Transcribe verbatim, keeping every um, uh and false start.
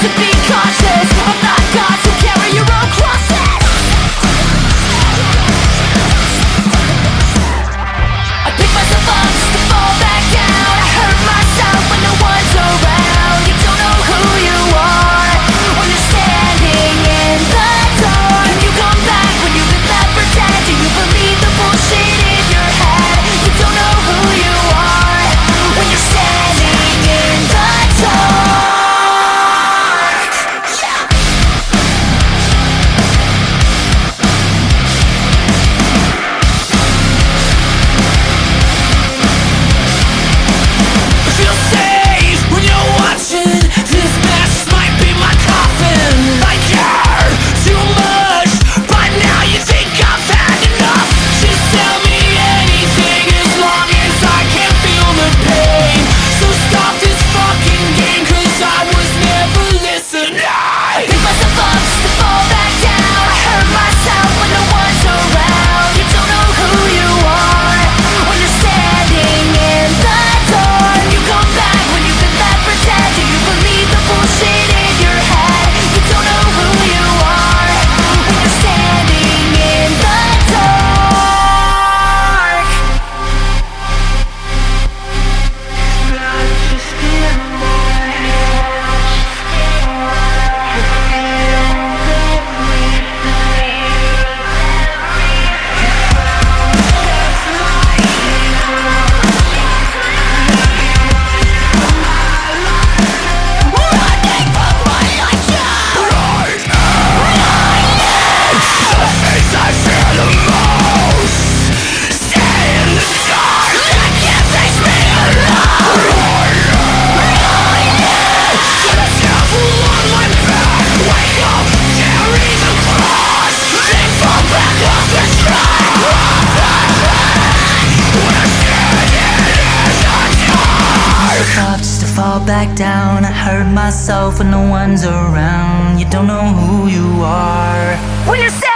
to be cautious of not gods who carry your own crosses. I pick myself up just to fall back down. I hurt myself when no one's around. You don't know who you are when you're standing in the dark. And you come back when you've been left for dead. Do you believe the bullshit in your head? You don't know who you are when you're standing in the dark. Feel safe when you're watching. This mess might be my coffin. I care too much, but now you think I've had enough. Just tell me anything as long as I can feel the pain. So stop this fucking game, cause I was never listening. I pick myself up just to fall back down. I hurt myself when no one's around. You don't know who you are when you're standing in the dark. You come back when you've been left for dead. Do you believe the bullshit in your head? You don't know who you are when you're standing in the dark. Running from what I do. The face I fear the most. Stay in the dark. I can't face me alone. The devil on my back. Wake up, carry the cross. They fall back off the track. We're standing in the dark. Up just to fall back down. I hurt myself when no one's around. You don't know who you are when you're standing